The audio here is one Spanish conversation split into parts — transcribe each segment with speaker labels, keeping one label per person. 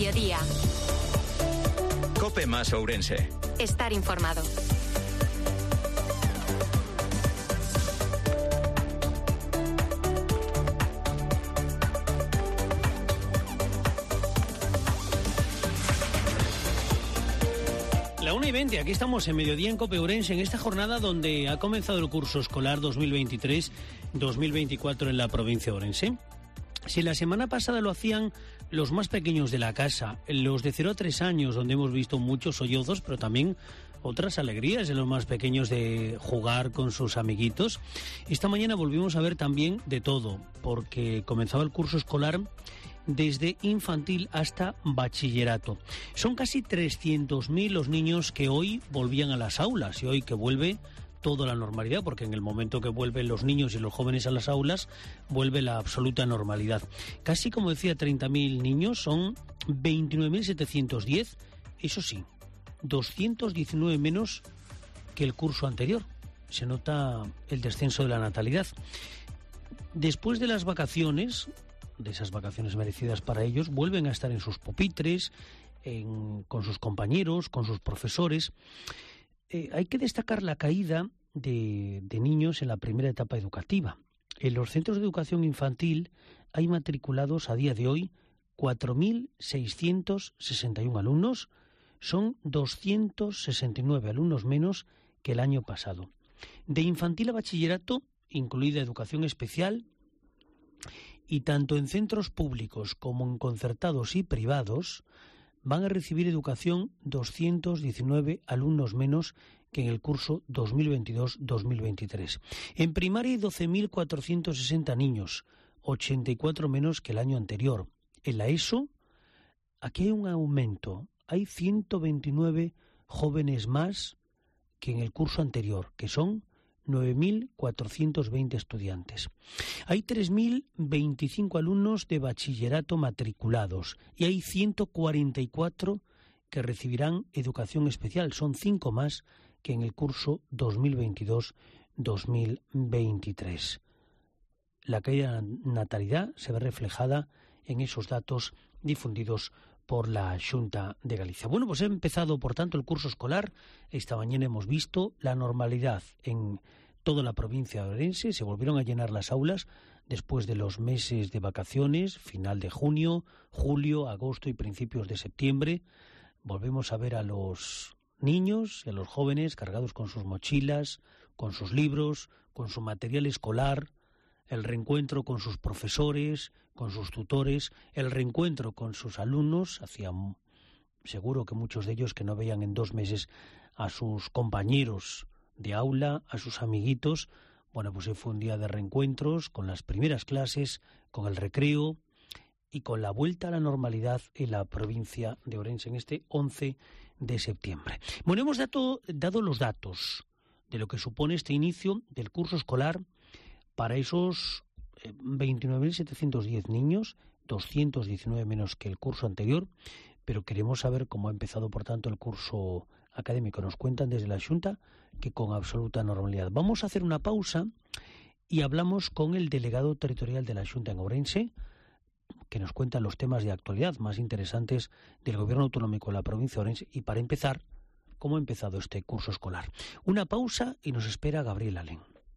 Speaker 1: mediodía.
Speaker 2: COPE más Ourense.
Speaker 1: Estar informado.
Speaker 3: La 1:20, aquí estamos en Mediodía en COPE Ourense, en esta jornada donde ha comenzado el curso escolar 2023-2024 en la provincia de Ourense. Si la semana pasada lo hacían los más pequeños de la casa, los de 0 a 3 años, donde hemos visto muchos sollozos, pero también otras alegrías en los más pequeños de jugar con sus amiguitos, esta mañana volvimos a ver también de todo, porque comenzaba el curso escolar desde infantil hasta bachillerato. Son casi 300.000 los niños que hoy volvían a las aulas y hoy que vuelve toda la normalidad, porque en el momento que vuelven los niños y los jóvenes a las aulas, vuelve la absoluta normalidad. Casi, como decía, 30.000 niños, son 29.710, eso sí, 219 menos que el curso anterior. Se nota el descenso de la natalidad. Después de las vacaciones, de esas vacaciones merecidas para ellos, vuelven a estar en sus pupitres, con sus compañeros, con sus profesores. Hay que destacar la caída de niños en la primera etapa educativa. En los centros de educación infantil hay matriculados a día de hoy 4.661 alumnos, son 269 alumnos menos que el año pasado. De infantil a bachillerato, incluida educación especial, y tanto en centros públicos como en concertados y privados, van a recibir educación 219 alumnos menos que en el curso 2022-2023. En primaria hay 12.460 niños, 84 menos que el año anterior. En la ESO, aquí hay un aumento. Hay 129 jóvenes más que en el curso anterior, que son 9.420 estudiantes. Hay 3.025 alumnos de bachillerato matriculados y hay 144 que recibirán educación especial. Son 5 más que en el curso 2022-2023. La caída de la natalidad se ve reflejada en esos datos difundidos por la Xunta de Galicia. Bueno, pues ha empezado, por tanto, el curso escolar. Esta mañana hemos visto la normalidad en toda la provincia de Ourense. Se volvieron a llenar las aulas después de los meses de vacaciones, final de junio, julio, agosto y principios de septiembre. Volvemos a ver a los niños y a los jóvenes cargados con sus mochilas, con sus libros, con su material escolar, el reencuentro con sus profesores, con sus tutores, el reencuentro con sus alumnos. Hacía seguro que muchos de ellos que no veían en 2 meses a sus compañeros de aula, a sus amiguitos. Bueno, pues hoy fue un día de reencuentros con las primeras clases, con el recreo y con la vuelta a la normalidad en la provincia de Ourense en este 11 de septiembre. Bueno, hemos dado los datos de lo que supone este inicio del curso escolar para esos 29.710 niños, 219 menos que el curso anterior, pero queremos saber cómo ha empezado, por tanto, el curso académico. Nos cuentan desde la Xunta que con absoluta normalidad. Vamos a hacer una pausa y hablamos con el delegado territorial de la Xunta en Ourense, que nos cuenta los temas de actualidad más interesantes del Gobierno autonómico de la provincia de Ourense. Y para empezar, ¿cómo ha empezado este curso escolar? Una pausa y nos espera Gabriel Alén.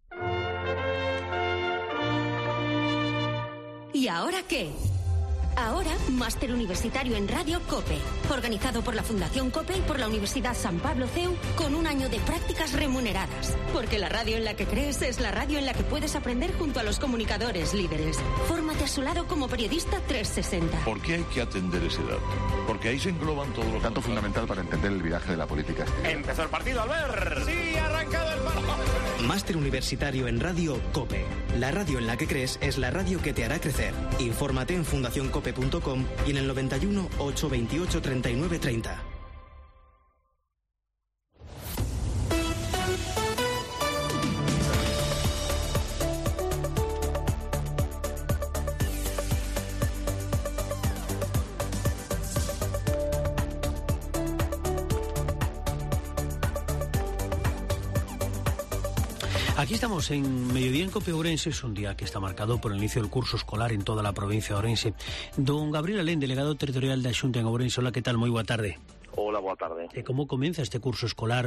Speaker 1: ¿Y ahora qué? Ahora, máster universitario en Radio COPE, organizado por la Fundación COPE y por la Universidad San Pablo CEU, con un año de prácticas remuneradas. Porque la radio en la que crees es la radio en la que puedes aprender junto a los comunicadores líderes. Fórmate a su lado como periodista 360.
Speaker 4: ¿Por qué hay que atender ese dato? Porque ahí se engloban todos los
Speaker 5: dato fundamental para entender el viraje de la política exterior.
Speaker 6: Empezó el partido, Albert. Sí, ha arrancado el partido.
Speaker 7: Máster universitario en Radio COPE. La radio en la que crees es la radio que te hará crecer. Infórmate en fundacioncope.com y en el 91 828 39 30.
Speaker 3: Aquí estamos en Mediodía en COPE Ourense, es un día que está marcado por el inicio del curso escolar en toda la provincia de Ourense. Don Gabriel Alén, delegado territorial da Xunta en Ourense, hola, que tal? Moi boa tarde.
Speaker 2: Hola, boa tarde.
Speaker 3: E como comeza este curso escolar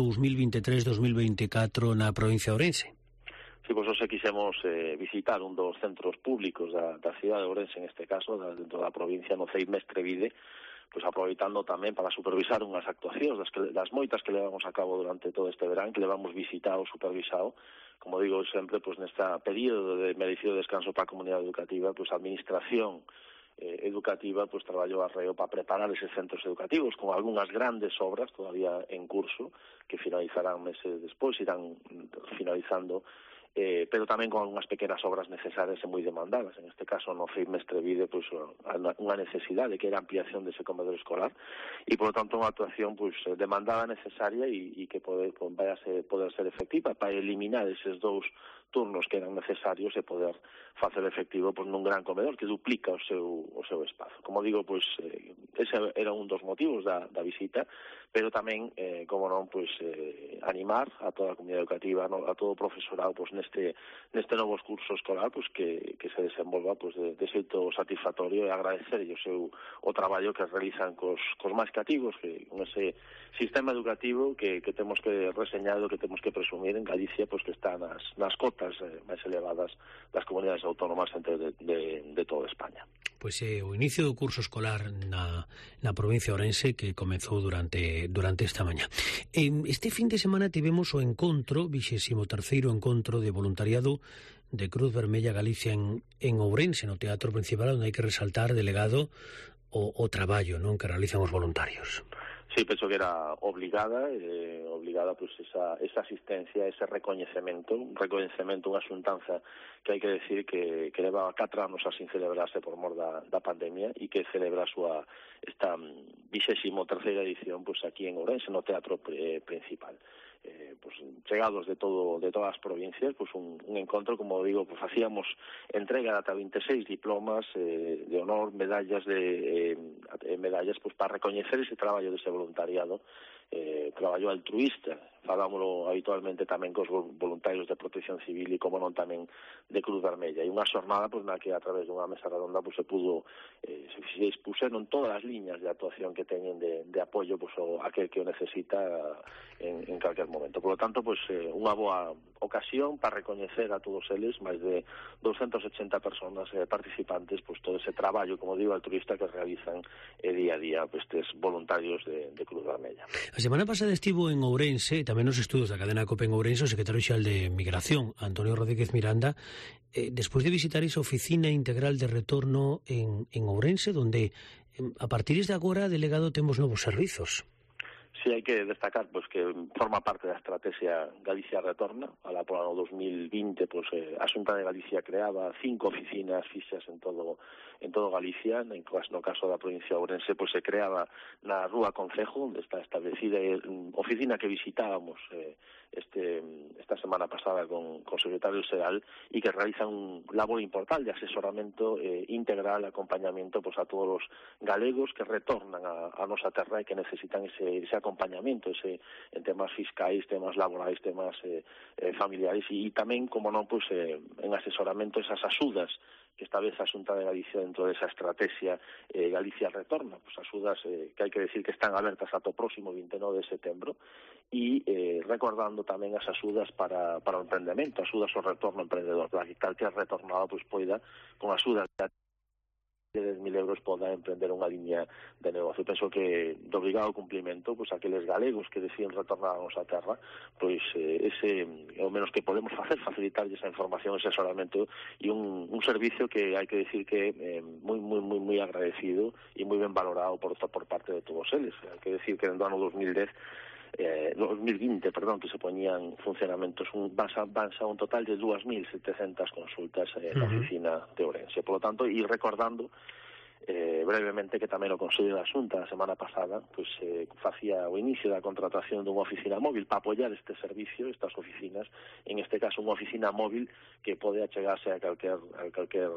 Speaker 3: 2023-2024 na provincia de Ourense?
Speaker 2: Sí, pois hoxe quixemos visitar un dos centros públicos da cidade de Ourense, en este caso, dentro da provincia, no CEIP Mestre Vide, pois aproveitando tamén para supervisar unhas actuacións das moitas que levamos a cabo durante todo este verán, que levamos visitado, supervisado. Como digo sempre, pois neste período de merecido descanso para a comunidade educativa, pois a administración educativa pois traballou arreo para preparar eses centros educativos con algunhas grandes obras todavía en curso que finalizarán meses despois, irán finalizando, pero tamén con algunhas pequenas obras necesarias e moi demandadas. En este caso, no CEIP Mestre Vide, pois, unha necesidade que era a ampliación dese comedor escolar e, por lo tanto, unha actuación pois demandada, necesaria e que poder ser efectiva para eliminar eses dous turnos que eran necesarios e poder facer efectivo pois, nun gran comedor que duplica o seu espazo. Como digo, pois ese era un dos motivos da visita, pero tamén, como non, pois animar a toda a comunidade educativa, a todo o profesorado, pois neste novo curso escolar, pois que se desenvolva pois de xeito satisfactorio e agradecerlle o traballo que realizan cos máis cativos, que con ese sistema educativo que temos que reseñar, que temos que presumir en Galicia, pois que está nas cotas máis elevadas das comunidades autónomas de toda España.
Speaker 3: Pois o inicio do curso escolar na provincia de Ourense que comezou durante esta mañá. Este fin de semana tivemos o encontro, 23º encontro de voluntariado de Cruz Vermella Galicia en Ourense, no Teatro Principal, onde hai que resaltar, delegado, o traballo non que realizan os voluntarios.
Speaker 2: Sí, penso que era obligada pois esa asistencia, ese recoñecemento, unha xuntanza que hai que decir que levaba 4 anos sin celebrarse por mor da pandemia e que celebra esta 23ª edición pois aquí en Ourense, no Teatro Principal. Pues chegados de todas as provincias, pues un encontro, como digo, pues hacíamos entrega de ata 26 diplomas de honor, medallas pues para recoñecer ese traballo dese voluntariado, traballo altruista. Falámoslo habitualmente tamén cos voluntarios de Protección Civil e, como non, tamén de Cruz Vermella. E unha xornada pois na que, a través dunha mesa redonda, pois se pudo se expuseron todas as liñas de actuación que teñen de apoio pois a aquel que o necesita en calquer momento. Por lo tanto, pois unha boa ocasión para recoñecer a todos eles, máis de 280 personas participantes, pois todo ese traballo, como digo, altruista que realizan día a día estes voluntarios de Cruz Vermella.
Speaker 3: A semana pasada estivo en Ourense, tamén nos estudos da cadena COPE en Ourense, o secretario xeral de Migración, Antonio Rodríguez Miranda, despois de visitar esa oficina integral de retorno en Ourense, donde a partir de agora, delegado, temos novos servizos.
Speaker 2: Sí, hai que destacar pois que forma parte da estrategia Galicia Retorna. Alá por ano 2020, pois a Xunta de Galicia creaba 5 oficinas fixas en todo Galicia. No caso da provincia de Ourense, pois se creaba na Rúa Concejo, onde está establecida oficina que visitábamos esta semana pasada con o secretario xeral, e que realizan un labor importante de asesoramento integral, acompañamiento pois a todos os galegos que retornan a nosa terra e que necesitan ese acompañamento en temas fiscais, temas laborais, temas familiares, e tamén, como non, pois en asesoramento esas axudas que establece a Xunta de Galicia dentro desa estrategia Galicia Retorna, pois axudas que hai que decir que están abertas ata o próximo 29 de setembro, e recordando tamén as axudas para o emprendemento, axudas ao retorno emprendedor, para que calquer retornado pois poida, con axudas de 10.000 euros, poda emprender unha liña de negocio. Penso que de obligado cumplimento, pois aqueles galegos que deciden retornar a nosa terra, pois ese é o menos que podemos facer, facilitarlle esa información, ese asesoramento e un servicio que hai que decir que é moi agradecido e moi ben valorado por parte de todos eles. Hai que decir que no ano 2020, que se poñían funcionamentos, van a un total de 2.700 consultas na oficina de Ourense. Por lo tanto, e recordando brevemente que tamén o Consello da Xunta a semana pasada pois facía o inicio da contratación dunha oficina móvil para apoiar este servicio, estas oficinas, en este caso unha oficina móvil que pode achegarse a calquer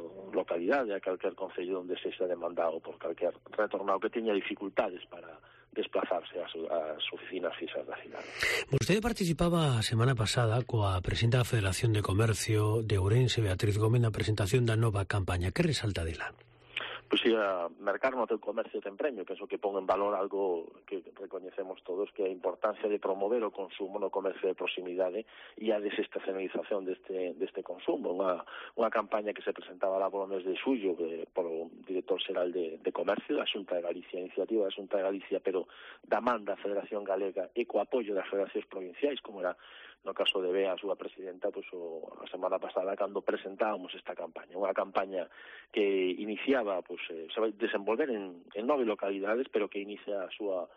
Speaker 2: localidade, a calquer concello onde se xa demandado por calquer retornado que teña dificultades para desplazarse ás oficinas fixas da cidade.
Speaker 3: Vostede participaba a semana pasada coa presidenta da Federación de Comercio de Ourense, Beatriz Gómez, na presentación da nova campaña. Que resalta dela?
Speaker 2: Pois a mercar no teu comercio ten premio. Penso que pon en valor algo que recoñecemos todos, que é a importancia de promover o consumo no comercio de proximidade e a desestacionalización deste consumo. Unha campaña que se presentaba lá polo mes de xullo polo director xeral de Comercio da Xunta de Galicia, iniciativa da Xunta de Galicia, pero da man da Federación Galega e co apoio das federacións provinciais, como era no caso de Bea, a súa presidenta, pois a semana pasada, cando presentábamos esta campaña. Unha campaña que iniciaba, pois se vai desenvolver en 9 localidades, pero que inicia a súa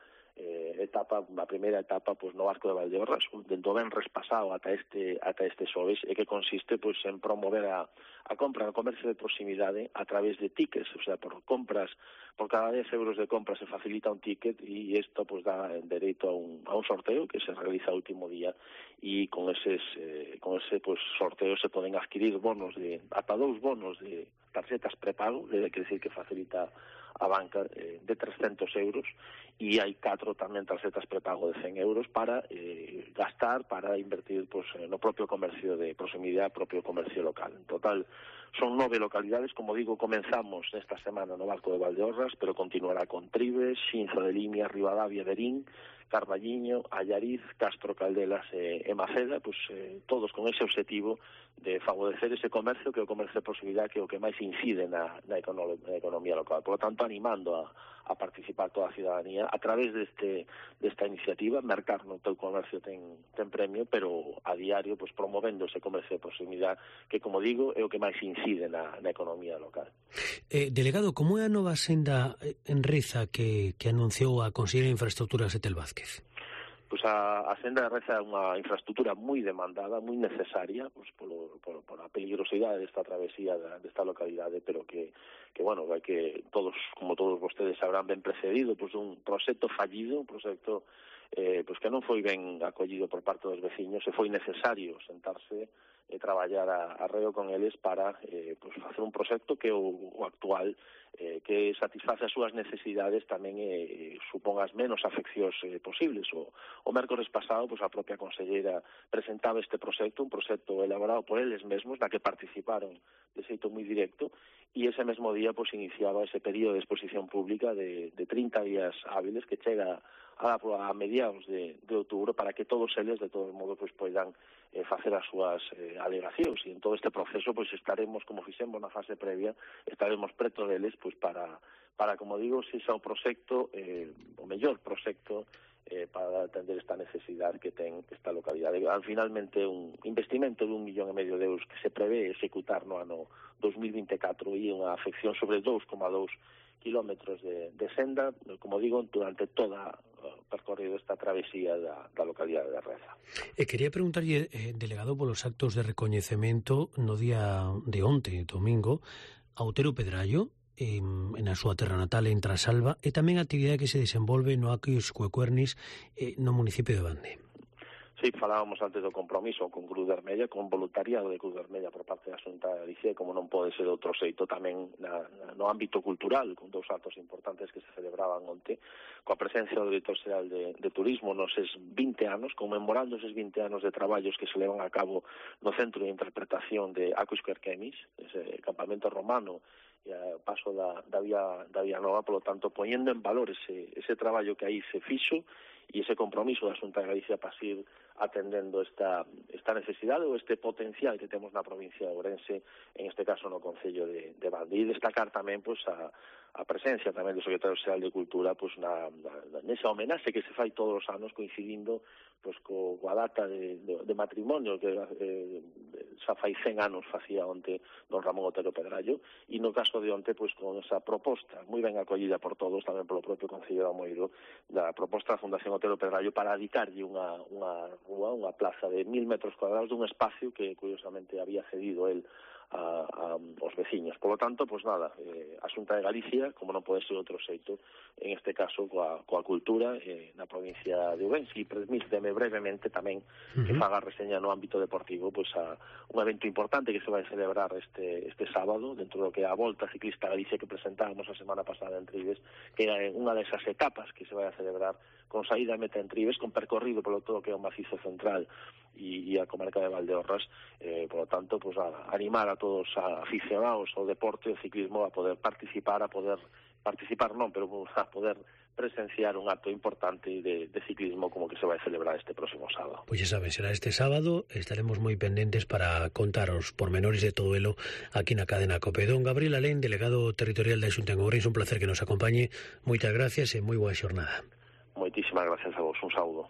Speaker 2: etapa, a primeira etapa, pois no Arco de Valdeorras, dentro do venres pasado ata este xoves, e que consiste pois en promover a compra no comercio de proximidade a través de tickets, o sea, por cada 10 euros de compra se facilita un ticket, e isto pois dá dereito a un sorteo que se realiza o último día, e con ese pois sorteo se poden adquirir bonos ata 2 bonos de tarxetas prepago, quer decir que facilita a banca de 300 euros, e hai 4 tamén tarxetas prepago de 100 euros para gastar, para invertir pois, no propio comercio de proximidade, propio comercio local. En total son 9 localidades, como digo, comenzamos esta semana no Arco de Valdeorras, pero continuará con Tribes, Xinzo de Limia, Ribadavia, Verín, Carballiño, Allariz, Castro Caldelas e Maceda, pois todos con ese objetivo de favorecer ese comercio, que é o comercio de proximidade, que é o que máis incide na economía local. Por lo tanto, animando a participar toda a ciudadanía a través desta iniciativa. Mercar no teu comercio ten premio, pero a diario pois promovendo ese comercio de proximidade, que, como digo, é o que máis incide na economía local.
Speaker 3: Delegado, como é a nova senda en Reza que anunciou a Conselleira de Infraestructuras, Etel Vázquez?
Speaker 2: Pois a senda de Reza é unha infraestructura moi demandada, moi necesaria, pois pola peligrosidade desta travesía desta localidade, pero que bueno, vai que todos, como todos vostedes sabrán, ben precedido pois un proxecto fallido, un proxecto pois que non foi ben acollido por parte dos veciños, e foi necesario sentarse e traballar a reo con eles para pois facer un proxecto que o actual que satisface as súas necesidades tamén supón as menos afeccións posibles. O mércores pasado, pois a propia conselleira presentaba este proxecto, un proxecto elaborado por eles mesmos, na que participaron de xeito moi directo, e ese mesmo día pois iniciaba ese período de exposición pública de 30 días hábiles que chega a mediados de outubro, para que todos eles, de todo modo, pois poidan facer as súas alegacións, e en todo este proceso pois estaremos, como fixemos na fase previa, estaremos preto deles pois para como digo, se xa o proxecto, o mellor proxecto para atender esta necesidade que ten esta localidade. Finalmente, un investimento de 1,5 millón de euros que se prevé executar no ano 2024, e unha afección sobre 2,2 kilómetros de senda, como digo, durante toda o percorrido esta travesía da localidade de Reza.
Speaker 3: Quería preguntarlle, delegado, polos actos de recoñecemento no día de onte, domingo, a Otero Pedrallo, na súa terra natal, en Trasalba, e tamén a actividade que se desenvolve no Aquis Cuecuernis, no municipio de Bande.
Speaker 2: Sí, falábamos antes do compromiso con Cruz Vermella, con voluntariado de Cruz Vermella por parte da Xunta de Galicia, como non pode ser de outro xeito tamén no ámbito cultural, con 2 actos importantes que se celebraban onte, coa presencia do director xeral de Turismo nos 20 anos, conmemorando eses 20 anos de traballos que se levan a cabo no Centro de Interpretación de Aquis Cuecuernis, ese campamento romano, e a paso da Vía Nova, polo tanto, poñendo en valor ese traballo que aí se fixo, e ese compromiso da Xunta de Galicia para seguir atendendo esta necesidade ou este potencial que temos na provincia de Ourense, en este caso no Concello de Bande. E destacar tamén pois a presencia tamén do secretario xeral de Cultura pois nesa homenaxe que se fai todos os anos, coincidindo pois coa data de matrimonio que xa fai 100 anos facía onte don Ramón Otero Pedrallo, e no caso de onte pois con esa proposta moi ben acollida por todos, tamén polo propio Concello de Amoeiro, da proposta da Fundación Otero Pedrallo para dedicarlle unha rúa, unha plaza de 1000 metros cuadrados dun espacio que curiosamente había cedido el os veciños. Por lo tanto, pues nada, a Xunta de Galicia, como non pode ser outro xeito, en este caso coa cultura na provincia de Ourense, e permíteme brevemente tamén que faga reseña no ámbito deportivo pois a un evento importante que se vai celebrar este sábado dentro do que é a Volta Ciclista Galicia que presentábamos a semana pasada en Trives, que é unha desas etapas que se vai a celebrar con saída e meta en Trives, con percorrido polo todo que é o macizo central e a comarca de Valdeorras. Por lo tanto, pues animar a todos a aficionados ao deporte, ao ciclismo, a poder participar, pero a poder presenciar un acto importante de ciclismo como que se vai a celebrar este próximo sábado.
Speaker 3: Pues ya saben, será este sábado, estaremos moi pendentes para contaros pormenores de todo ello aquí na cadena COPE. Don Gabriel Alén, delegado territorial da Xunta en Ourense, un placer que nos acompañe. Moitas gracias e moi boa xornada.
Speaker 2: Moitísimas gracias a vos, un saúdo.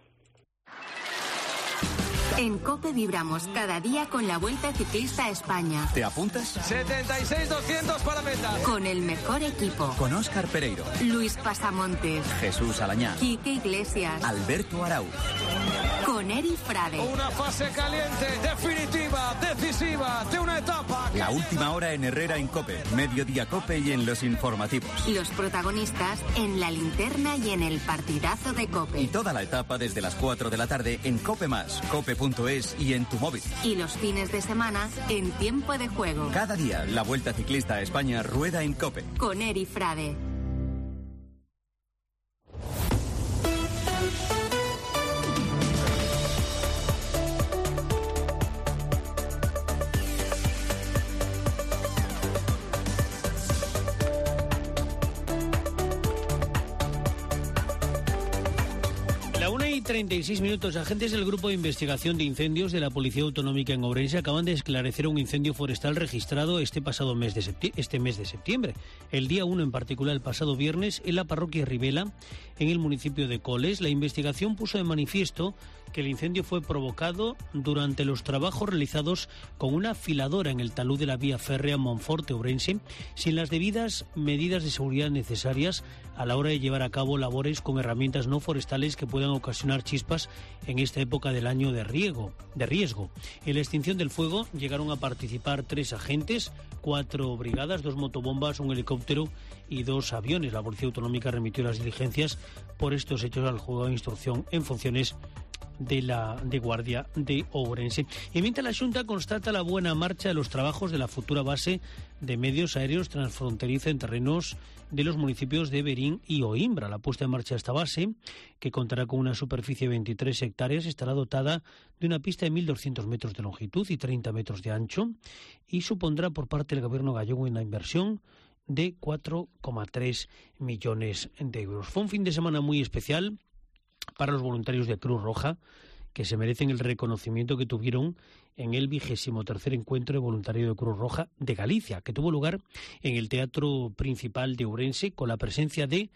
Speaker 8: En COPE vibramos cada día con la Vuelta Ciclista a España.
Speaker 9: ¿Te apuntas?
Speaker 6: 76-200 para meta.
Speaker 8: Con el mejor equipo.
Speaker 9: Con Óscar Pereiro,
Speaker 8: Luis Pasamontes,
Speaker 9: Jesús Alañá,
Speaker 8: Quique Iglesias,
Speaker 9: Alberto Arau.
Speaker 8: Con Eri Frade.
Speaker 6: Una fase caliente, definitiva, decisiva, de una etapa.
Speaker 9: La última hora en Herrera en COPE, Mediodía COPE y en los informativos.
Speaker 8: Los protagonistas en la linterna y en el partidazo de COPE.
Speaker 9: Y toda la etapa desde las 4 de la tarde en COPE+, COPE.es y en tu móvil.
Speaker 8: Y los fines de semana en Tiempo de Juego.
Speaker 9: Cada día la Vuelta Ciclista a España rueda en COPE.
Speaker 8: Con Eri Frade.
Speaker 3: La 1:36. Agentes del Grupo de Investigación de Incendios de la Policía Autonómica en Ourense acaban de esclarecer un incendio forestal registrado este mes de septiembre. El día 1 en particular, el pasado viernes, en la parroquia Rivela, en el municipio de Coles. La investigación puso de manifiesto que el incendio fue provocado durante los trabajos realizados con una afiladora en el talud de la vía férrea Monforte-Ourense, sin las debidas medidas de seguridad necesarias a la hora de llevar a cabo labores con herramientas no forestales que puedan ocasionar chispas en esta época del año de riesgo. En la extinción del fuego llegaron a participar 3 agentes, 4 brigadas, 2 motobombas, un helicóptero y 2 aviones. La Policía Autonómica remitió las diligencias por estos hechos al juzgado de instrucción en funciones de Guardia de Ourense. Y mientras la Xunta constata la buena marcha de los trabajos de la futura base de medios aéreos transfronteriza en terrenos de los municipios de Berín y Oimbra. La puesta en marcha de esta base, que contará con una superficie de 23 hectáreas, estará dotada de una pista de 1.200 metros de longitud y 30 metros de ancho y supondrá por parte del gobierno gallego una inversión de 4,3 millones de euros. Fue un fin de semana muy especial para los voluntarios de Cruz Roja, que se merecen el reconocimiento que tuvieron en el 23º encuentro de voluntariado de Cruz Roja de Galicia, que tuvo lugar en el Teatro Principal de Ourense, con la presencia de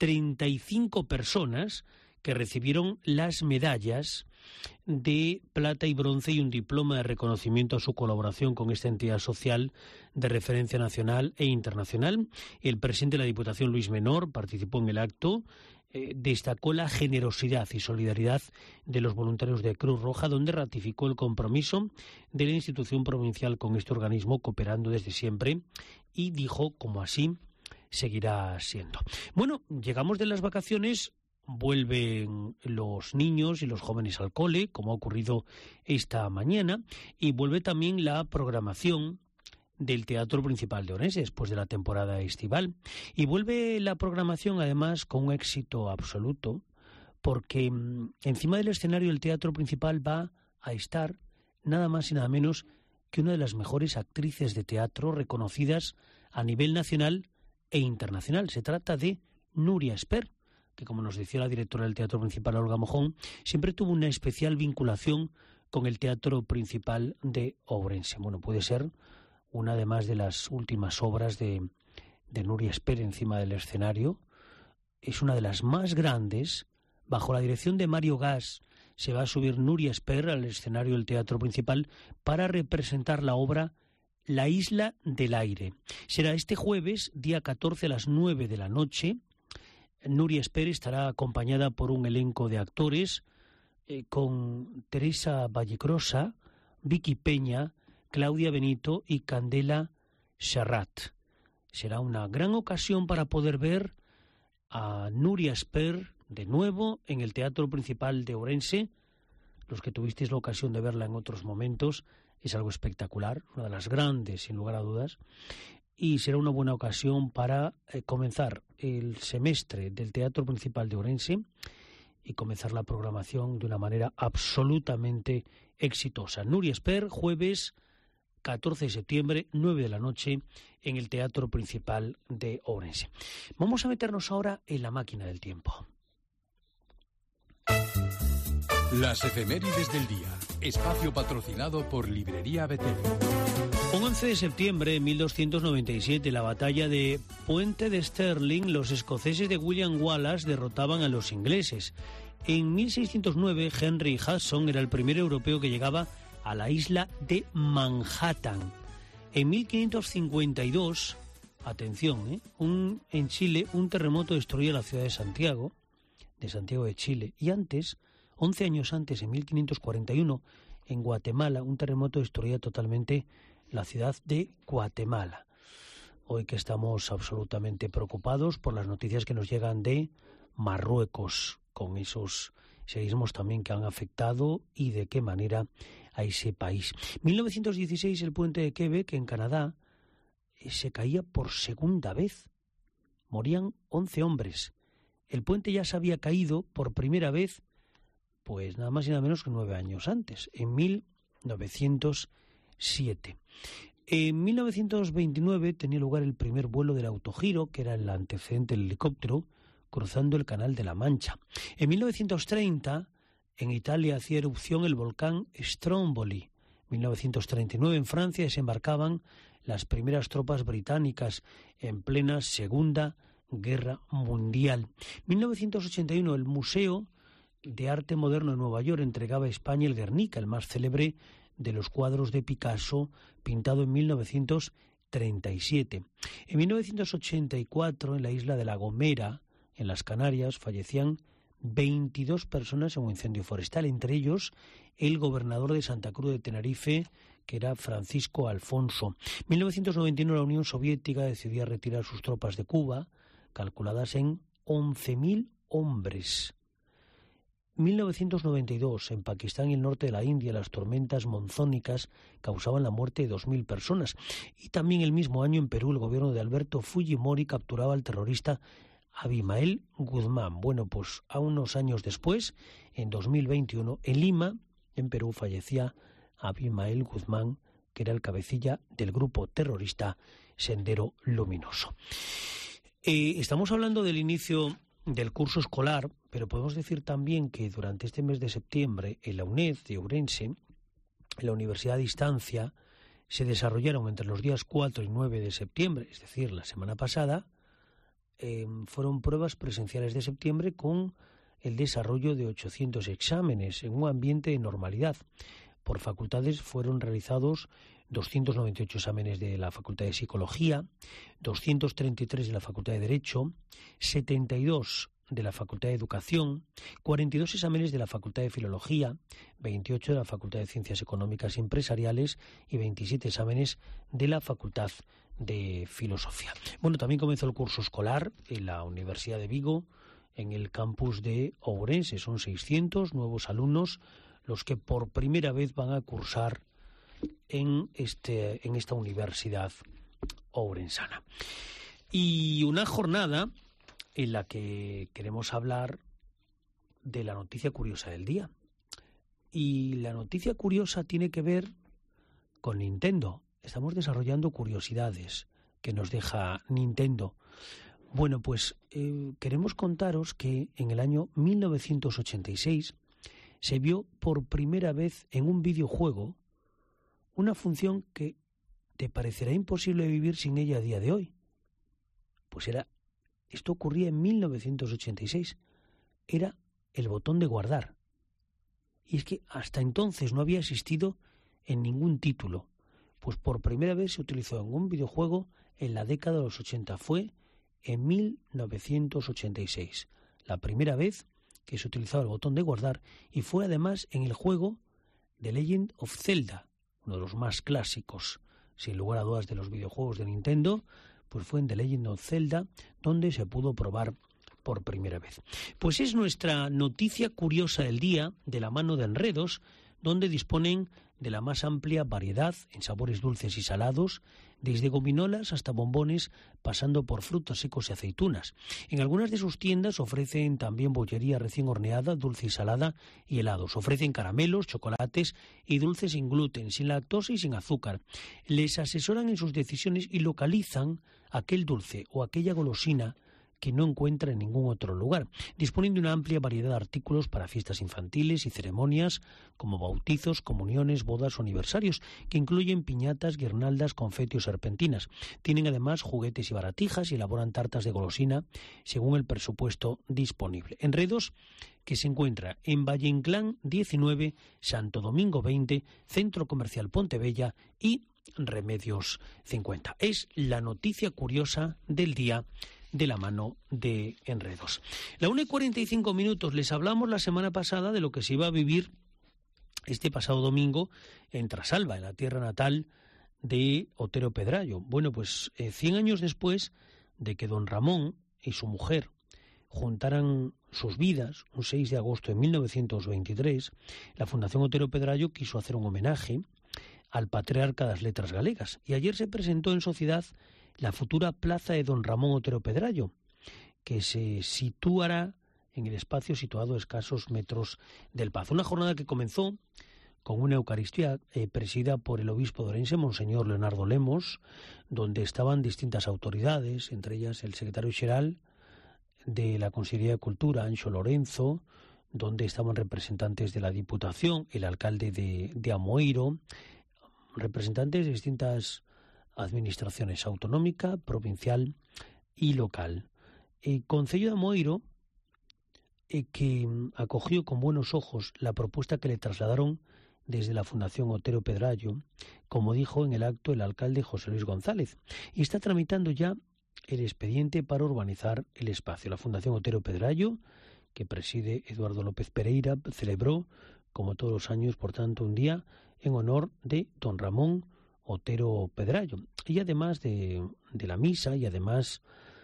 Speaker 3: 35 personas que recibieron las medallas de plata y bronce y un diploma de reconocimiento a su colaboración con esta entidad social de referencia nacional e internacional. El presidente de la Diputación, Luis Menor, participó en el acto. Destacó la generosidad y solidaridad de los voluntarios de Cruz Roja, donde ratificó el compromiso de la institución provincial con este organismo, cooperando desde siempre, y dijo como así seguirá siendo. Bueno, llegamos de las vacaciones, vuelven los niños y los jóvenes al cole, como ha ocurrido esta mañana, y vuelve también la programación del Teatro Principal de Ourense después de la temporada estival. Y vuelve la programación además con un éxito absoluto, porque encima del escenario del Teatro Principal va a estar nada más y nada menos que una de las mejores actrices de teatro reconocidas a nivel nacional e internacional. Se trata de Nuria Esper, que, como nos decía la directora del Teatro Principal, Olga Mojón, siempre tuvo una especial vinculación con el Teatro Principal de Ourense. Bueno, puede ser una además de las últimas obras de Nuria Esper encima del escenario. Es una de las más grandes. Bajo la dirección de Mario Gas se va a subir Nuria Esper al escenario del Teatro Principal para representar la obra La Isla del Aire. Será este jueves, día 14 a las 9 de la noche. Nuria Esper estará acompañada por un elenco de actores con Teresa Vallecrosa, Vicky Peña, Claudia Benito y Candela Serrat. Será una gran ocasión para poder ver a Núria Esper de nuevo en el Teatro Principal de Ourense. Los que tuvisteis la ocasión de verla en otros momentos, es algo espectacular, una de las grandes, sin lugar a dudas, y será una buena ocasión para comenzar el semestre del Teatro Principal de Ourense y comenzar la programación de una manera absolutamente exitosa. Núria Esper, jueves 14 de septiembre, 9 de la noche, en el Teatro Principal de Ourense. Vamos a meternos ahora en la máquina del tiempo.
Speaker 10: Las efemérides del día. Espacio patrocinado por Librería Betel.
Speaker 3: Un 11 de septiembre de 1297, la batalla de Puente de Stirling, los escoceses de William Wallace derrotaban a los ingleses. En 1609, Henry Hudson era el primer europeo que llegaba a la isla de Manhattan. En 1552, atención, en Chile, un terremoto destruía la ciudad de Santiago de Chile. Y antes, 11 años antes, en 1541, en Guatemala, un terremoto destruía totalmente la ciudad de Guatemala. Hoy que estamos absolutamente preocupados por las noticias que nos llegan de Marruecos, con esos seísmos también que han afectado y de qué manera a ese país. 1916, el puente de Quebec, en Canadá, se caía por segunda vez. Morían 11 hombres. El puente ya se había caído por primera vez, pues nada más y nada menos que 9 años antes, en 1907. En 1929 tenía lugar el primer vuelo del autogiro, que era el antecedente del helicóptero, cruzando el Canal de la Mancha. En 1930, en Italia hacía erupción el volcán Stromboli. En 1939, en Francia, desembarcaban las primeras tropas británicas en plena Segunda Guerra Mundial. 1981, el Museo de Arte Moderno de Nueva York entregaba a España el Guernica, el más célebre de los cuadros de Picasso, pintado en 1937. En 1984, en la isla de La Gomera, en las Canarias, fallecían 22 personas en un incendio forestal, entre ellos el gobernador de Santa Cruz de Tenerife, que era Francisco Alfonso. En 1991, la Unión Soviética decidía retirar sus tropas de Cuba, calculadas en 11.000 hombres. 1992, en Pakistán y el norte de la India, las tormentas monzónicas causaban la muerte de 2.000 personas. Y también el mismo año, en Perú, el gobierno de Alberto Fujimori capturaba al terrorista Abimael Guzmán. Bueno, pues a unos años después, en 2021, en Lima, en Perú, fallecía Abimael Guzmán, que era el cabecilla del grupo terrorista Sendero Luminoso. Estamos hablando del inicio del curso escolar, pero podemos decir también que durante este mes de septiembre en la UNED de Ourense, en la Universidad a Distancia, se desarrollaron entre los días 4 y 9 de septiembre, es decir, la semana pasada, fueron pruebas presenciales de septiembre con el desarrollo de 800 exámenes en un ambiente de normalidad. Por facultades fueron realizados 298 exámenes de la Facultad de Psicología, 233 de la Facultad de Derecho, 72 de la Facultad de Educación, 42 exámenes de la Facultad de Filología, 28 de la Facultad de Ciencias Económicas y Empresariales y 27 exámenes de la Facultad de Filosofía. Bueno, también comenzó el curso escolar en la Universidad de Vigo, en el campus de Ourense. Son 600 nuevos alumnos los que por primera vez van a cursar en esta universidad ourensana. Y una jornada en la que queremos hablar de la noticia curiosa del día. Y la noticia curiosa tiene que ver con Nintendo. Estamos desarrollando curiosidades que nos deja Nintendo. Bueno, pues queremos contaros que en el año 1986 se vio por primera vez en un videojuego una función que te parecerá imposible vivir sin ella a día de hoy. Pues esto ocurría en 1986. Era el botón de guardar. Y es que hasta entonces no había existido en ningún título. Pues por primera vez se utilizó en un videojuego en la década de los 80. Fue en 1986. La primera vez que se utilizaba el botón de guardar, y fue además en el juego The Legend of Zelda, uno de los más clásicos, sin lugar a dudas, de los videojuegos de Nintendo, pues fue en The Legend of Zelda, donde se pudo probar por primera vez. Pues es nuestra noticia curiosa del día, de la mano de Enredos, donde disponen de la más amplia variedad en sabores dulces y salados, desde gominolas hasta bombones, pasando por frutos secos y aceitunas. En algunas de sus tiendas ofrecen también bollería recién horneada, dulce y salada y helados. Ofrecen caramelos, chocolates y dulces sin gluten, sin lactosa y sin azúcar. Les asesoran en sus decisiones y localizan aquel dulce o aquella golosina que no encuentra en ningún otro lugar. Disponen de una amplia variedad de artículos para fiestas infantiles y ceremonias como bautizos, comuniones, bodas o aniversarios, que incluyen piñatas, guirnaldas, confeti o serpentinas. Tienen además juguetes y baratijas y elaboran tartas de golosina según el presupuesto disponible. Enredos, que se encuentra en Valle Inclán 19, Santo Domingo 20, Centro Comercial Pontebella y Remedios 50. Es la noticia curiosa del día de la mano de Enredos. La 1:45, les hablamos la semana pasada de lo que se iba a vivir este pasado domingo en Trasalba, en la tierra natal de Otero Pedrayo. Bueno, pues 100 años después de que don Ramón y su mujer juntaran sus vidas, un 6 de agosto de 1923, la Fundación Otero Pedrayo quiso hacer un homenaje al patriarca de las letras galegas, y ayer se presentó en sociedad la futura plaza de don Ramón Otero Pedrayo, que se situará en el espacio situado a escasos metros del Pazo. Una jornada que comenzó con una Eucaristía presidida por el obispo de Orense, Monseñor Leonardo Lemos, donde estaban distintas autoridades, entre ellas el secretario xeral de la Consellería de Cultura, Anxo Lorenzo, donde estaban representantes de la Diputación, el alcalde de Amoeiro, representantes de distintas administraciones autonómica, provincial y local. El Concello de Amoeiro, que acogió con buenos ojos la propuesta que le trasladaron desde la Fundación Otero Pedrayo, como dijo en el acto el alcalde José Luis González, y está tramitando ya el expediente para urbanizar el espacio. La Fundación Otero Pedrayo, que preside Eduardo López Pereira, celebró, como todos los años, por tanto, un día en honor de don Ramón Otero Pedrayo. Y además de la misa y además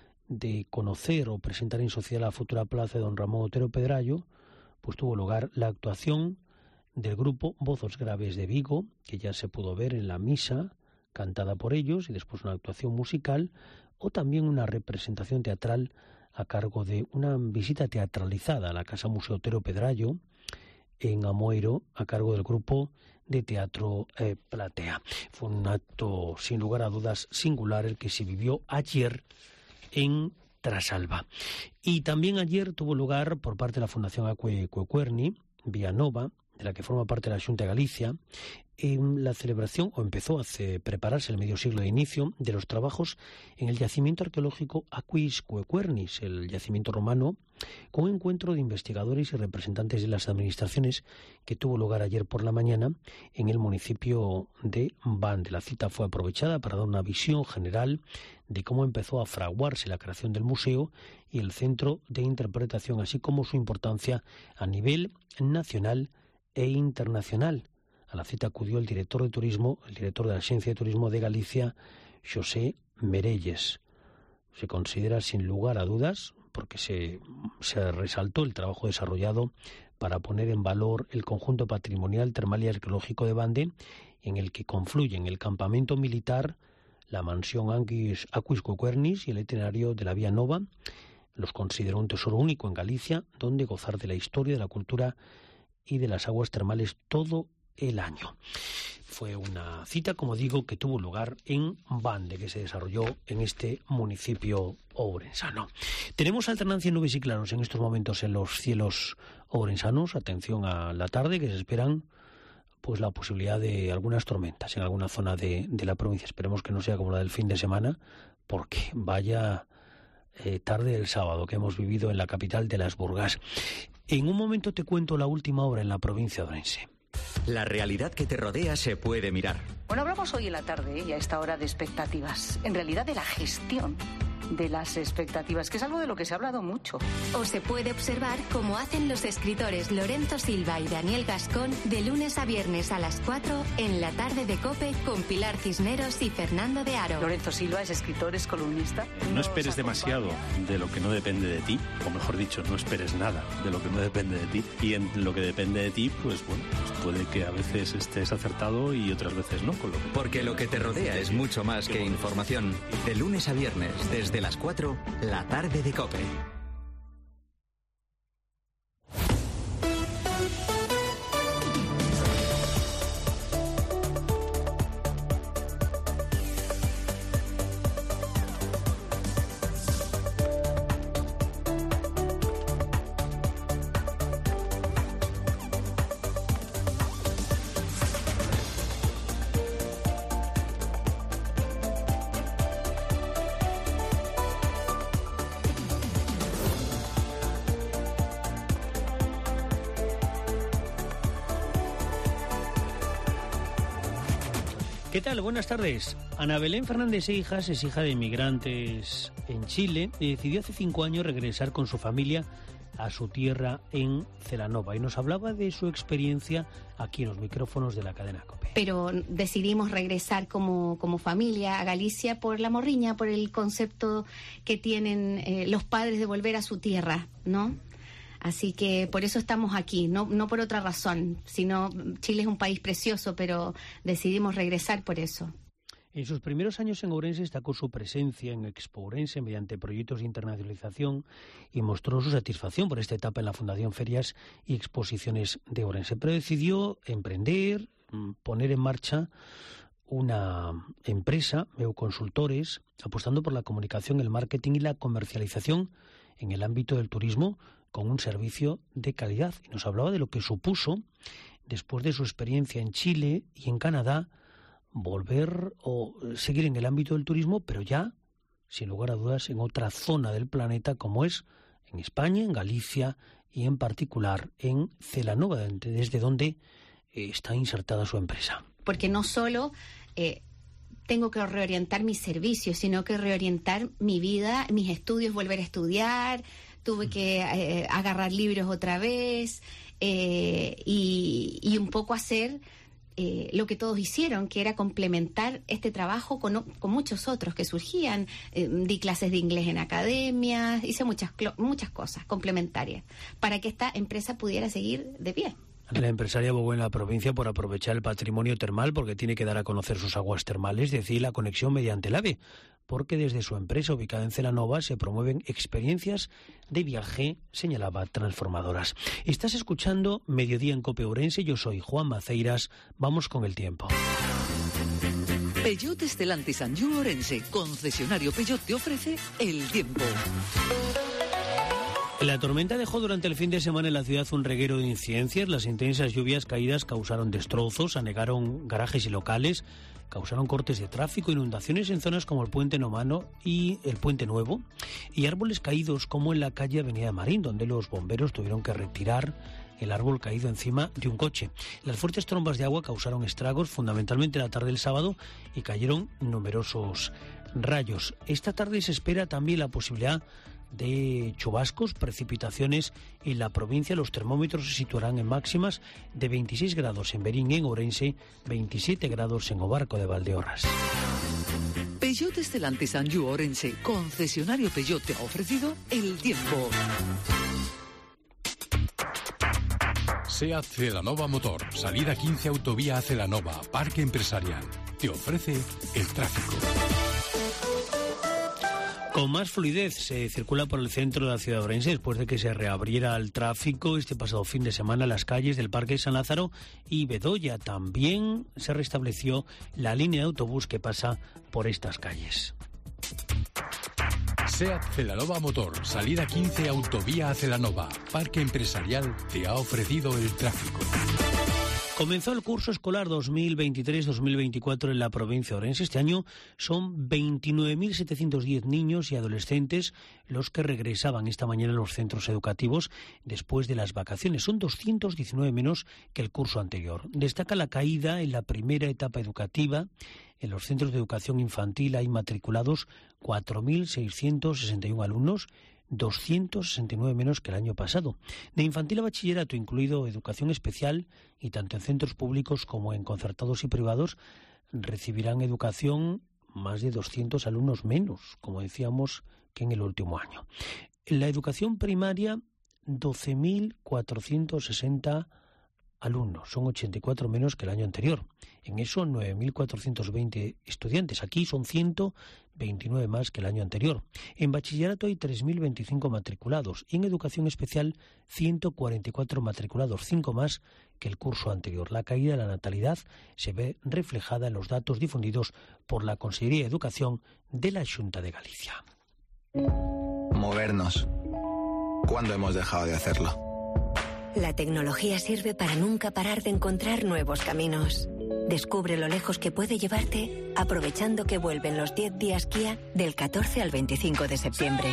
Speaker 3: de conocer o presentar en sociedad la futura plaza de don Ramón Otero Pedrayo, pues tuvo lugar la actuación del grupo Vozos Graves de Vigo, que ya se pudo ver en la misa cantada por ellos, y después una actuación musical, o también una representación teatral a cargo de una visita teatralizada a la Casa Museo Otero Pedrayo en Amoeiro, a cargo del grupo de teatro Platea. Fue un acto, sin lugar a dudas, singular, el que se vivió ayer en Trasalba. Y también ayer tuvo lugar, por parte de la Fundación Acque Cuecuerni, Villanova, de la que forma parte de la Xunta de Galicia, en la celebración, o empezó a prepararse el medio siglo de inicio, de los trabajos en el yacimiento arqueológico Aquis Cuecuernis, el yacimiento romano, con un encuentro de investigadores y representantes de las administraciones que tuvo lugar ayer por la mañana en el municipio de Bande. La cita fue aprovechada para dar una visión general de cómo empezó a fraguarse la creación del museo y el centro de interpretación, así como su importancia a nivel nacional e internacional. A la cita acudió el director de turismo, el director de la Agencia de Turismo de Galicia, José Merelles. Se considera sin lugar a dudas, porque se resaltó el trabajo desarrollado para poner en valor el conjunto patrimonial termal y arqueológico de Bande, en el que confluyen el campamento militar, la mansión Aquis Cuecuernis y el itinerario de la Vía Nova. Los consideró un tesoro único en Galicia, donde gozar de la historia, de la cultura y de las aguas termales todo el año. Fue una cita, como digo, que tuvo lugar en Bande, que se desarrolló en este municipio ourensano. Tenemos alternancia en nubes y claros en estos momentos en los cielos ourensanos. Atención a la tarde, que se esperan pues la posibilidad de algunas tormentas en alguna zona de la provincia. Esperemos que no sea como la del fin de semana, porque vaya tarde del sábado que hemos vivido en la capital de las Burgas. En un momento te cuento la última hora en la provincia de Orense.
Speaker 11: La realidad que te rodea se puede mirar.
Speaker 12: Bueno, hablamos hoy en la tarde y a esta hora de expectativas. En realidad de la gestión de las expectativas, que es algo de lo que se ha hablado mucho.
Speaker 8: O se puede observar cómo hacen los escritores Lorenzo Silva y Daniel Gascón de lunes a viernes a las 4 en la tarde de COPE con Pilar Cisneros y Fernando de Aro.
Speaker 12: Lorenzo Silva es escritor, es columnista.
Speaker 13: No esperes demasiado de lo que no depende de ti, o mejor dicho, no esperes nada de lo que no depende de ti. Y en lo que depende de ti, pues bueno, pues puede que a veces estés acertado y otras veces no.
Speaker 11: Porque lo que te rodea es mucho más que información. De lunes a viernes, desde las 4, la tarde de COPE.
Speaker 3: ¿Qué tal? Buenas tardes. Ana Belén Fernández e Hijas es hija de inmigrantes en Chile y decidió hace 5 años regresar con su familia a su tierra en Celanova y nos hablaba de su experiencia aquí en los micrófonos de la cadena COPE.
Speaker 14: Pero decidimos regresar como familia a Galicia por la morriña, por el concepto que tienen los padres de volver a su tierra, ¿no? Así que por eso estamos aquí, no por otra razón, sino Chile es un país precioso, pero decidimos regresar por eso.
Speaker 3: En sus primeros años en Ourense destacó su presencia en Expo Ourense mediante proyectos de internacionalización y mostró su satisfacción por esta etapa en la Fundación Ferias y Exposiciones de Ourense. Pero decidió emprender, poner en marcha una empresa, Meu Consultores, apostando por la comunicación, el marketing y la comercialización en el ámbito del turismo, con un servicio de calidad. Y nos hablaba de lo que supuso, después de su experiencia en Chile y en Canadá, volver o seguir en el ámbito del turismo, pero ya, sin lugar a dudas, en otra zona del planeta, como es en España, en Galicia y en particular en Celanova, desde donde está insertada su empresa.
Speaker 14: Porque no solo tengo que reorientar mis servicios, sino que reorientar mi vida, mis estudios, volver a estudiar. Tuve que agarrar libros otra vez y un poco hacer lo que todos hicieron, que era complementar este trabajo con muchos otros que surgían. Di clases de inglés en academias, hice muchas cosas complementarias para que esta empresa pudiera seguir de pie.
Speaker 3: La empresaria abogó en la provincia por aprovechar el patrimonio termal porque tiene que dar a conocer sus aguas termales, es decir, la conexión mediante el AVE, porque desde su empresa ubicada en Celanova se promueven experiencias de viaje, señalaba, transformadoras. Estás escuchando Mediodía en COPE Ourense, yo soy Juan Maceiras, vamos con el tiempo.
Speaker 15: Peugeot Stellantis Anjou Ourense, concesionario Peugeot, te ofrece el tiempo.
Speaker 3: La tormenta dejó durante el fin de semana en la ciudad un reguero de incidencias. Las intensas lluvias caídas causaron destrozos, anegaron garajes y locales, causaron cortes de tráfico, inundaciones en zonas como el Puente Nomano y el Puente Nuevo, y árboles caídos como en la calle Avenida Marín, donde los bomberos tuvieron que retirar el árbol caído encima de un coche. Las fuertes trombas de agua causaron estragos, fundamentalmente la tarde del sábado, y cayeron numerosos rayos. Esta tarde se espera también la posibilidad de chubascos, precipitaciones en la provincia. Los termómetros se situarán en máximas de 26 grados en Berín, en Ourense, 27 grados en Obarco de Valdeorras.
Speaker 15: Peugeot Stellantis Anjou Ourense, concesionario Peugeot, te ha ofrecido el tiempo.
Speaker 10: SEAT Celanova Motor, salida 15 autovía a Celanova, Parque Empresarial. Te ofrece el tráfico.
Speaker 3: Con más fluidez se circula por el centro de la ciudad de Ourense después de que se reabriera el tráfico este pasado fin de semana en las calles del Parque San Lázaro y Bedoya. También se restableció la línea de autobús que pasa por estas calles.
Speaker 10: SEAT Celanova Motor, salida 15 autovía a Celanova, Parque Empresarial, te ha ofrecido el tráfico.
Speaker 3: Comenzó el curso escolar 2023-2024 en la provincia de Ourense. Este año son 29.710 niños y adolescentes los que regresaban esta mañana a los centros educativos después de las vacaciones. Son 219 menos que el curso anterior. Destaca la caída en la primera etapa educativa. En los centros de educación infantil hay matriculados 4.661 alumnos, 269 menos que el año pasado. De infantil a bachillerato, incluido educación especial, y tanto en centros públicos como en concertados y privados, recibirán educación más de 200 alumnos menos, como decíamos, que en el último año. En la educación primaria, 12.460 alumnos, son 84 menos que el año anterior. En eso, 9.420 estudiantes. Aquí son 129 más que el año anterior. En bachillerato hay 3.025 matriculados y en educación especial 144 matriculados, 5 más que el curso anterior. La caída de la natalidad se ve reflejada en los datos difundidos por la Consellería de Educación de la Xunta de Galicia.
Speaker 16: Movernos. ¿Cuándo hemos dejado de hacerlo?
Speaker 17: La tecnología sirve para nunca parar de encontrar nuevos caminos. Descubre lo lejos que puede llevarte aprovechando que vuelven los 10 días Kia del 14 al 25 de septiembre.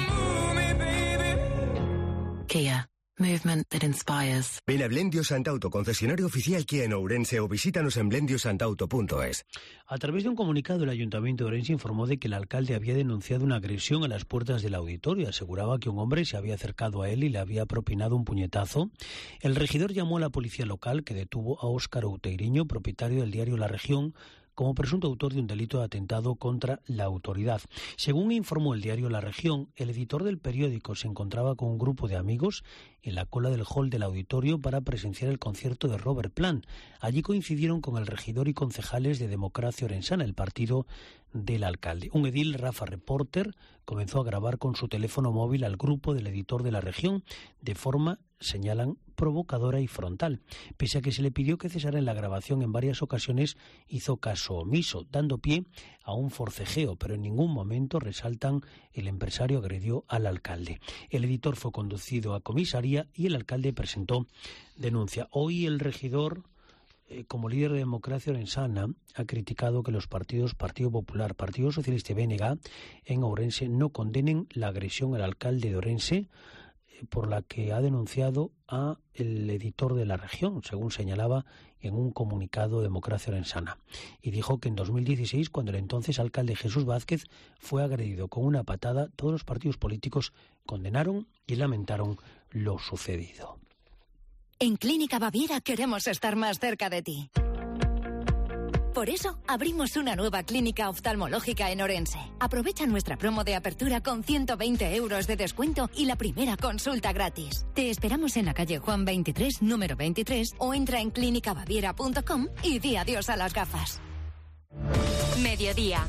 Speaker 18: Kia. Movement that inspires.
Speaker 19: Ven a Blendio Santauto, concesionario oficial Kia en Ourense, o visítanos en blendiosantauto.es.
Speaker 3: A través de un comunicado, el Ayuntamiento de Ourense informó de que el alcalde había denunciado una agresión a las puertas del auditorio. Aseguraba que un hombre se había acercado a él y le había propinado un puñetazo. El regidor llamó a la policía local, que detuvo a Óscar Outeiriño, propietario del diario La Región, como presunto autor de un delito de atentado contra la autoridad. Según informó el diario La Región, el editor del periódico se encontraba con un grupo de amigos en la cola del hall del auditorio para presenciar el concierto de Robert Plant. Allí coincidieron con el regidor y concejales de Democracia Orensana, el partido del alcalde. Un edil, Rafa Reporter, comenzó a grabar con su teléfono móvil al grupo del editor de La Región de forma, señalan, provocadora y frontal. Pese a que se le pidió que cesara en la grabación en varias ocasiones, hizo caso omiso, dando pie a un forcejeo, pero en ningún momento, resaltan, el empresario agredió al alcalde. El editor fue conducido a comisaría y el alcalde presentó denuncia. Hoy el regidor, como líder de Democracia Orensana, ha criticado que los partidos Partido Popular, Partido Socialista y BNG en Ourense no condenen la agresión al alcalde de Ourense, por la que ha denunciado a el editor de La Región, según señalaba en un comunicado Democracia Orensana. Y dijo que en 2016, cuando el entonces alcalde Jesús Vázquez fue agredido con una patada, todos los partidos políticos condenaron y lamentaron lo sucedido.
Speaker 20: En Clínica Baviera queremos estar más cerca de ti. Por eso, abrimos una nueva clínica oftalmológica en Ourense. Aprovecha nuestra promo de apertura con 120 euros de descuento y la primera consulta gratis. Te esperamos en la calle Juan 23, número 23, o entra en clinicabaviera.com y di adiós a las gafas.
Speaker 8: Mediodía.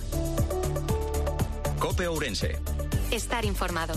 Speaker 9: COPE Ourense.
Speaker 8: Estar informado.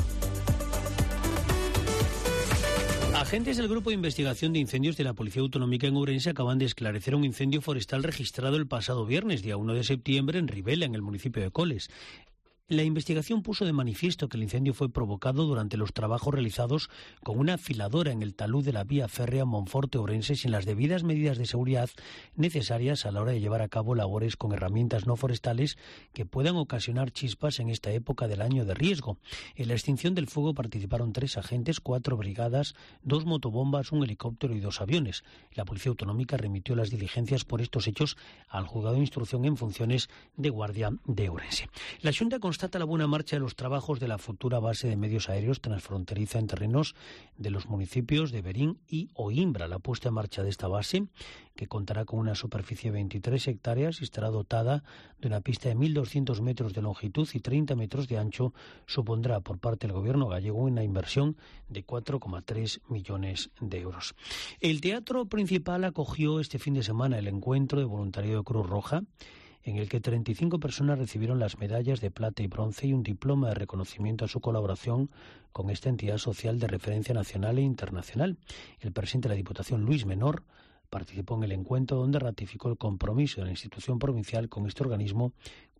Speaker 3: Agentes del Grupo de Investigación de Incendios de la Policía Autonómica en Ourense acaban de esclarecer un incendio forestal registrado el pasado viernes, día 1 de septiembre, en Ribela, en el municipio de Coles. La investigación puso de manifiesto que el incendio fue provocado durante los trabajos realizados con una afiladora en el talud de la vía férrea Monforte-Ourense sin las debidas medidas de seguridad necesarias a la hora de llevar a cabo labores con herramientas no forestales que puedan ocasionar chispas en esta época del año de riesgo. En la extinción del fuego participaron 3 agentes, 4 brigadas, 2 motobombas, un helicóptero y 2 aviones. La Policía Autonómica remitió las diligencias por estos hechos al Juzgado de Instrucción en funciones de Guardia de Ourense. La Xunta constata la buena marcha de los trabajos de la futura base de medios aéreos transfronteriza en terrenos de los municipios de Berín y Oimbra. La puesta en marcha de esta base, que contará con una superficie de 23 hectáreas y estará dotada de una pista de 1.200 metros de longitud y 30 metros de ancho, supondrá por parte del Gobierno gallego una inversión de 4,3 millones de euros. El Teatro Principal acogió este fin de semana el encuentro de voluntariado de Cruz Roja, en el que 35 personas recibieron las medallas de plata y bronce y un diploma de reconocimiento a su colaboración con esta entidad social de referencia nacional e internacional. El presidente de la Diputación, Luis Menor, participó en el encuentro donde ratificó el compromiso de la institución provincial con este organismo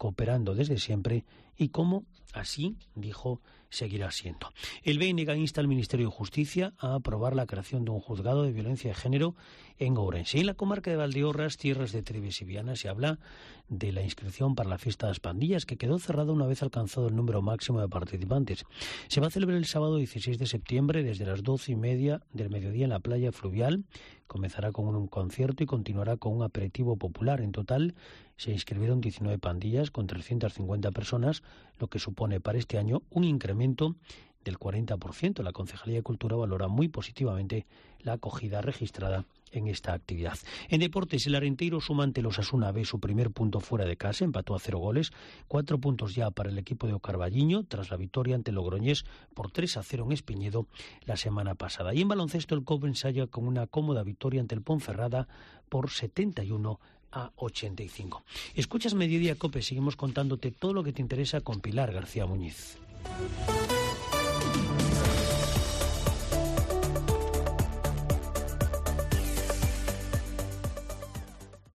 Speaker 3: cooperando desde siempre y cómo así, dijo, seguirá siendo. El BNG insta al Ministerio de Justicia a aprobar la creación de un juzgado de violencia de género en Ourense. En la comarca de Valdeorras, tierras de Trives y Viana, se habla de la inscripción para la fiesta de las pandillas, que quedó cerrada una vez alcanzado el número máximo de participantes. Se va a celebrar el sábado 16 de septiembre desde las 12:30 del mediodía en la playa fluvial. Comenzará con un concierto y continuará con un aperitivo popular. En total se inscribieron 19 pandillas con 350 personas, lo que supone para este año un incremento del 40%. La Concejalía de Cultura valora muy positivamente la acogida registrada en esta actividad. En deportes, el Arenteiro suma ante los Osasuna B su primer punto fuera de casa, empató a 0 goles, 4 puntos ya para el equipo de Ocarballiño, tras la victoria ante Logroñés por 3-0 en Espiñedo la semana pasada. Y en baloncesto, el COP ensaya con una cómoda victoria ante el Ponferrada por 71-85. Escuchas Mediodía COPE, seguimos contándote todo lo que te interesa con Pilar García Muñiz.